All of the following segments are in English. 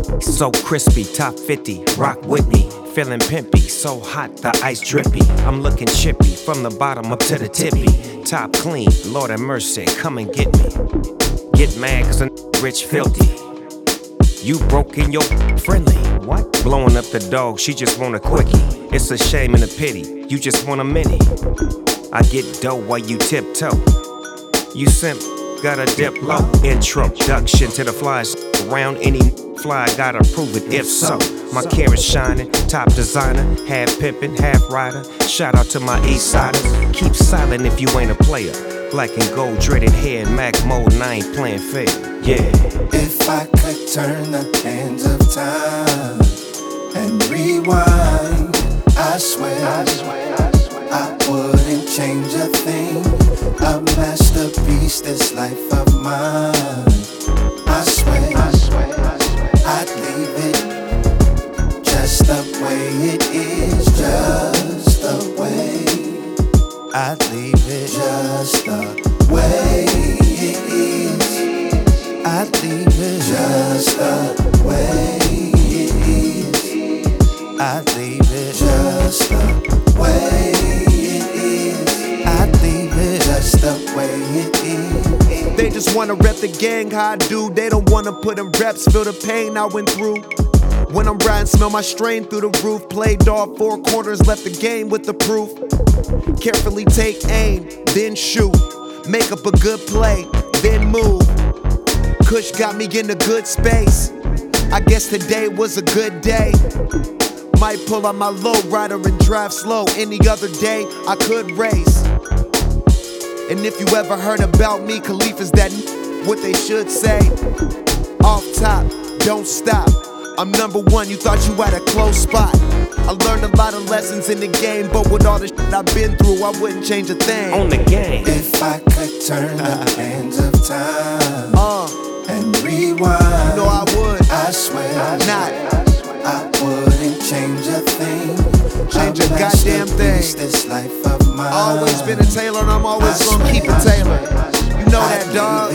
So crispy, top 50, rock with me. Feeling pimpy, so hot, the ice drippy. I'm looking chippy, from the bottom up to the tippy. Top clean, Lord have mercy, come and get me. Get mad cause a rich filthy. You broke in your friendly. What? Blowing up the dog, she just want a quickie. It's a shame and a pity, you just want a mini. I get dough while you tiptoe. You simp, gotta dip low. Introduction to the flies. Around any fly, gotta prove it if so. My carrot shining, top designer. Half pimpin', half rider. Shout out to my east siders. Keep silent if you ain't a player. Black and gold dreaded hair in Mac mode and I ain't playing fair. Yeah. If I could turn the hands of time and rewind, I swear I wouldn't change a thing. A masterpiece, this life of mine. I swear I'd leave it just the way it is, just the way. I'd leave it just the way it is. I'd leave it just the way it is. I'd leave it just the way it is. I'd leave it just the way it is. They just wanna rep the gang how I do. They don't wanna put in reps, feel the pain I went through. When I'm riding, smell my strain through the roof. Played off 4 quarters, left the game with the proof. Carefully take aim, then shoot. Make up a good play, then move. Kush got me in a good space. I guess today was a good day. Might pull out my low rider and drive slow. Any other day, I could race. And if you ever heard about me, Khalifa's that what they should say. Off top, don't stop. I'm number one, you thought you had a close spot. I learned a lot of lessons in the game, but with all the shit I've been through, I wouldn't change a thing. On the game. If I could turn the hands of time and rewind, you know I would. I swear Not. I wouldn't change a thing. Change a goddamn thing. This life of mine. Always been a Taylor and I'm always gonna keep it Taylor. You know that, dog.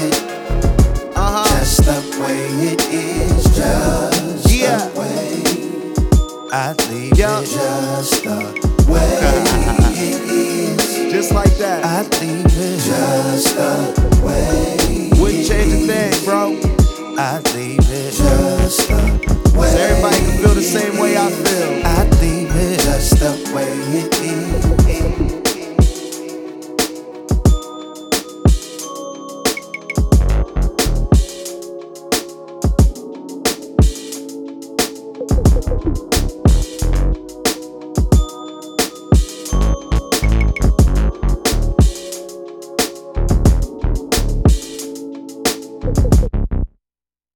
Just the way it is, just the way. I'd leave it just the way it is. Just like that. I'd leave it just the way. Wouldn't change a thing, bro. I'd leave it just the way. So everybody can feel the same way I feel. I'd leave it just the way it is.